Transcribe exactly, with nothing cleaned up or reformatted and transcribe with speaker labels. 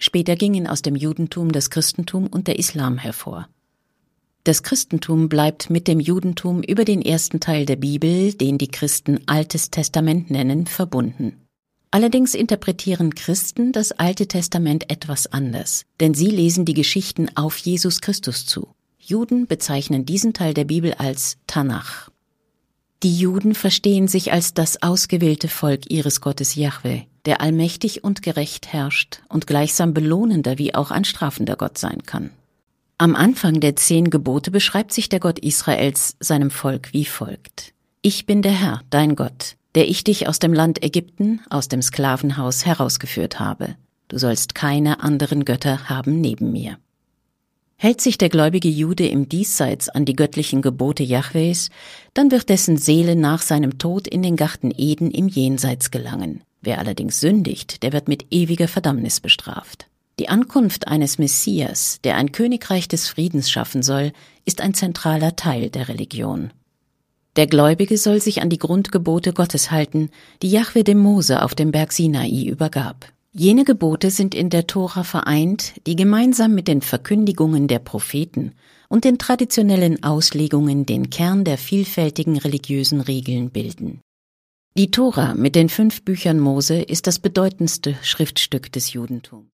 Speaker 1: Später gingen aus dem Judentum das Christentum und der Islam hervor. Das Christentum bleibt mit dem Judentum über den ersten Teil der Bibel, den die Christen Altes Testament nennen, verbunden. Allerdings interpretieren Christen das Alte Testament etwas anders, denn sie lesen die Geschichten auf Jesus Christus zu. Juden bezeichnen diesen Teil der Bibel als Tanach. Die Juden verstehen sich als das ausgewählte Volk ihres Gottes Jahwe, der allmächtig und gerecht herrscht und gleichsam belohnender wie auch ein strafender Gott sein kann. Am Anfang der zehn Gebote beschreibt sich der Gott Israels seinem Volk wie folgt: Ich bin der Herr, dein Gott, der ich dich aus dem Land Ägypten, aus dem Sklavenhaus herausgeführt habe. Du sollst keine anderen Götter haben neben mir. Hält sich der gläubige Jude im Diesseits an die göttlichen Gebote Jahwes, dann wird dessen Seele nach seinem Tod in den Garten Eden im Jenseits gelangen. Wer allerdings sündigt, der wird mit ewiger Verdammnis bestraft. Die Ankunft eines Messias, der ein Königreich des Friedens schaffen soll, ist ein zentraler Teil der Religion. Der Gläubige soll sich an die Grundgebote Gottes halten, die Jahwe dem Mose auf dem Berg Sinai übergab. Jene Gebote sind in der Tora vereint, die gemeinsam mit den Verkündigungen der Propheten und den traditionellen Auslegungen den Kern der vielfältigen religiösen Regeln bilden. Die Tora mit den fünf Büchern Mose ist das bedeutendste Schriftstück des Judentums.